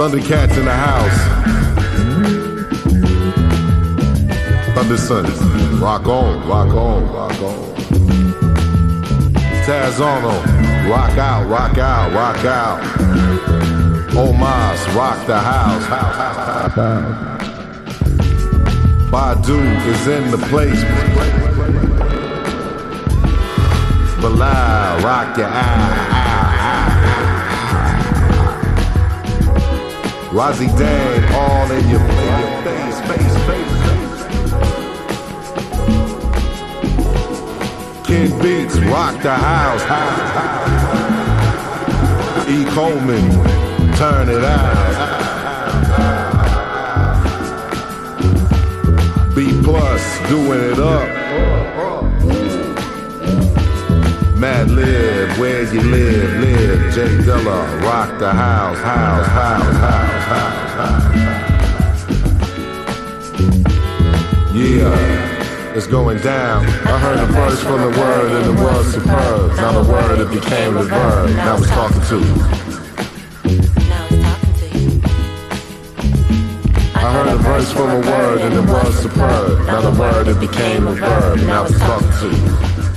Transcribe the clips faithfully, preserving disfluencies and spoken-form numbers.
Thundercats in the house. Thunderson. Rock on, rock on, rock on. Tazono. Rock out, rock out, rock out. Omas, rock the house. house, house, house. Badu is in the place. Bilal, rock your eye. Rozzy Dang, all in your, in your face, face, face, face. Kid Beats, rock the house, house, house. E. Coleman, turn it out. B Plus, doing it up. Madlib, where you live, live. Jay Dilla, rock the house, house, house, house, house, house. Yeah, it's going down. I heard the verse from the word and it was superb. Now the word, it became the verb. Now it's talking to you. I heard the verse from a word and it was superb. Now the word, it became a verb. Now it's talking to you.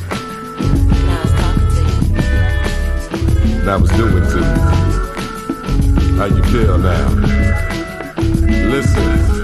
Now it's doing to you. How you feel now? Listen.